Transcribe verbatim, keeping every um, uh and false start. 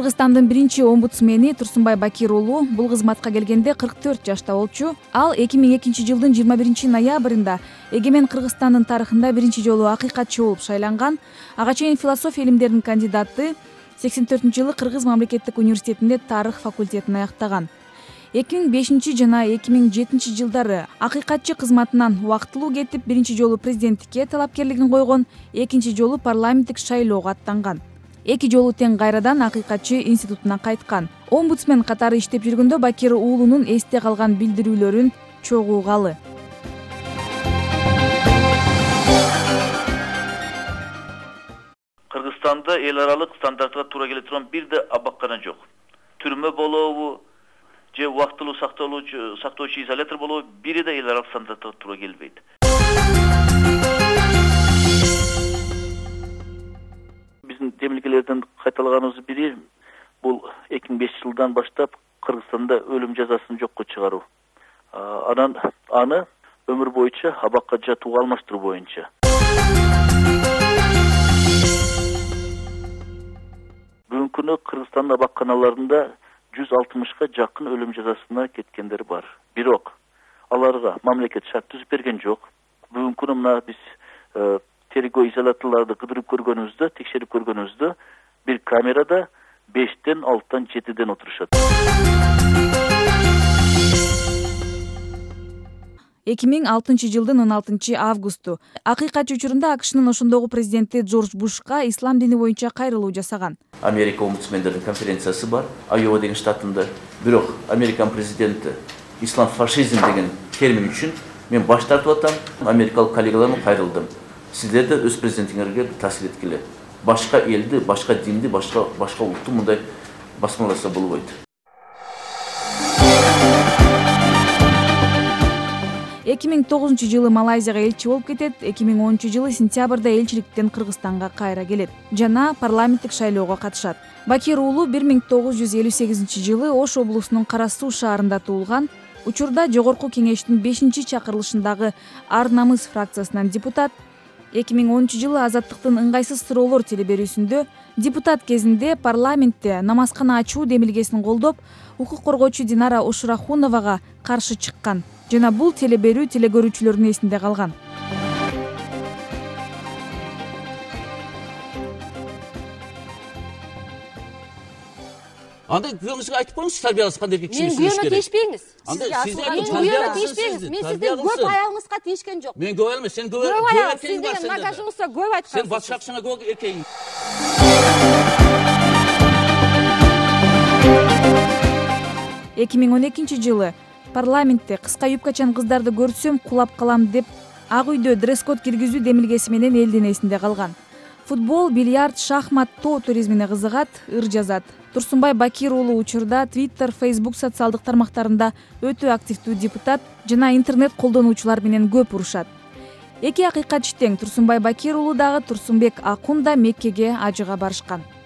Кыргызстандын биринчи омбудсмени Турсунбай Бакир уулу бул кызматка келгенде кырк төрт жашта болчу. Ал эки миң экинчи жылдын жыйырма биринчи ноябрында Эгемен Кыргызстандын тарыхында биринчи жолу акыйкатчы болуп шайланган. Ага чейин философия илимдеринин кандидаты, сексен төртүнчү жылы Кыргыз мамлекеттик университетинде тарых факультетин аяктаган. эки миң бешинчи жана эки миң жетинчи жылдары акыйкатчы кызматынан убактылуу кетип, биринчи жолу президенттикке талапкерлигин койгон, экинчи жолу парламенттик шайлоого аттанган. Эки жолу тең кайрадан акыйкатчы институтуна кайткан. Омбудсмен катары иштеп жүргөндө Бакир уулунун эсте калган билдирүүлөрүн чогуу угалы. Кыргызстанда эл аралык стандартка туура келе турган бир да абаккана жок. Түрмө болобу, же убактылуу сактоолучу сактоочу изолятор болобу, бири да эл аралык стандартка туура келбейт. Биздин демилгелерден кайталаганыбыз бири бул эки миң бешинчи жылдан баштап Кыргызстанда өлүм жазасын жокко чыгаруу. Анан аны өмүр боюнча абакка жатууга алмаштыруу боюнча. Бүгүнкү күнү Кыргызстандын абакканаларында жүз алтымышка жакын өлүм жазасына кеткендер бар. Бирок аларга мамлекет шарт түзүп берген жок. Бүгүнкү күнү мына биз тергөө изоляторлорду кыдырып көргөнүбүздө, текшерип көргөнүбүздө бир камерада бештен, алтыдан, жетиден отурушат. эки миң алтынчы жылдын он алтынчы августу акыйкатчы учурунда АКШнын ошондогу президенти Джордж Бушка ислам дини боюнча кайрылуу жасаган. Америка омбудсмендердин конференциясы бар, Айова деген штатында. Бирок Американ президенти ислам фашизм деген термин үчүн мен баш тартып атам, америкалык коллегаларыма кайрылдым. Сиздер да өз президентиңерге таасир эткиле. Башка элди, башка динди, башка башка улутту мындай басмаласа болбойт. эки миң тогузунчу жылы Малайзияга элчи болуп кетет, эки миң онунчу жылы сентябрда элчиликтен Кыргызстанга кайра келет жана парламенттик шайлоого катышат. Бакир уулу бир миң тогуз жүз элүү сегизинчи жылы Ош облусунун Кара Суу шаарында туулган. Учурда Жогорку Кеңештин бешинчи чакырылышындагы Ар намыс фракциясынан депутат. эки миң онунчу жылы Азаттыктын ыңгайсыз суроолор телеберүүсүндө депутат кезинде парламентте намазкана ачуу демилгесин колдоп, укук коргоочу Динара Ушурахуновага каршы чыккан. Жана бул телеберүү телекөрүүчүлөрдүн эсинде калган. Анда күйөөңүзгө айтып коюңуз, тарбияланып кандай киши Мен күйөөмө тийишпейңиз. Анда сиз Мен күйөөмө тийишпейңиз. Мен сиздин көп аягыңызга тийишкен жок. Мен көп эмес, сен көп Көп аяк, сиз деген багажыңызда көп айткансыз. Сен батыш акчаңа көп эркегиң. эки миң он экинчи жылы парламентте кыска юбкачан кыздарды көрсөм кулап калам деп ак үйдө дресс-код киргизүү демилгеси менен элдин эсинде калган. Футбол, бильярд, шахмат, тоо туризмине кызыгат, ыр жазат. Турсунбай Бакир уулу учурда Twitter, Facebook социалдык тармактарында өтө активдүү депутат жана интернет колдонуучулар менен көп урушат. Эки акыйкатчы тең Турсунбай Бакир уулу дагы Турсунбек Акун да Меккеге ажыга барышкан.